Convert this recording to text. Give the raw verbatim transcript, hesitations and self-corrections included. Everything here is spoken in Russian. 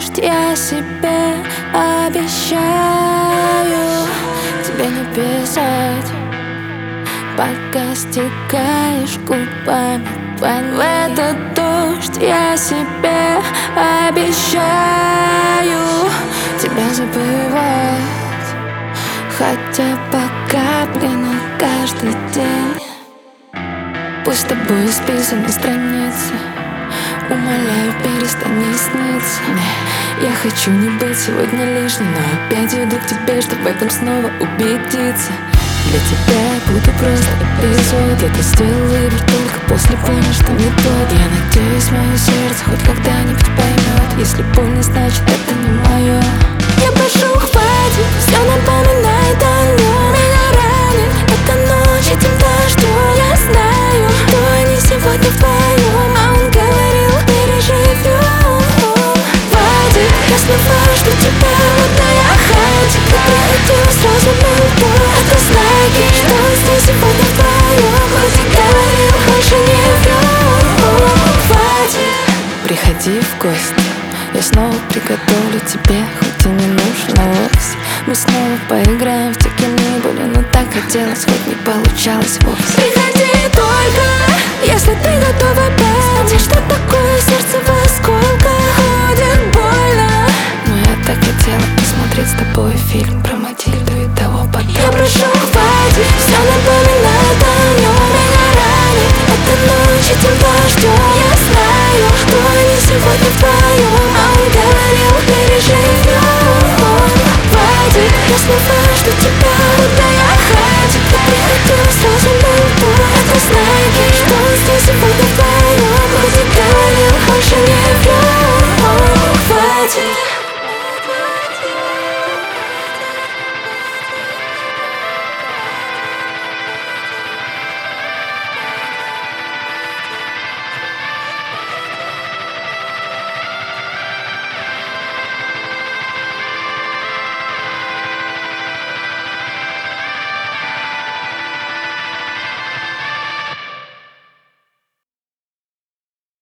дождь, я себе обещаю тебе не писать, пока стекаешь губами по ней. В этот дождь я себе обещаю тебя забывать, хотя по капле на каждый день. Пусть с тобой исписаны страницы, умоляю, перестань мне сниться. Я хочу не быть сегодня лишней, но опять иду к тебе, чтобы в этом снова убедиться. Для тебя я буду просто эпизод. Я-то сделал выбор только после понял, что не тот. Я надеюсь, мое сердце хоть когда-нибудь поймет. Если больно, значит это не мое. Я прошу, хватит, все напоминает о нем. Меня ранит эта ночь этим дождем. Я знаю, что они сегодня вдвоем, а он говорил, переживем. Хватит, я знаю, что тебя одна я хатик. Ты приходила сразу на утро. Это знаки, что здесь сегодня вдвоем. Хоть и говорил, больше не врем. Хватит. Приходи в гости, я снова приготовлю тебе, хоть и не нужно вовсе. Мы снова поиграем в те, кем не были, но так хотелось, хоть не получалось вовсе. Приходи только, если ты готова петь. Что такое сердце в осколках, ходит больно. Но я так хотела посмотреть с тобой фильм про Матильду и того потом. Я прошу, хватит, все напоминает о нем. Меня ранит эта ночь этим дождем. Я знаю, что они сегодня вдвоем.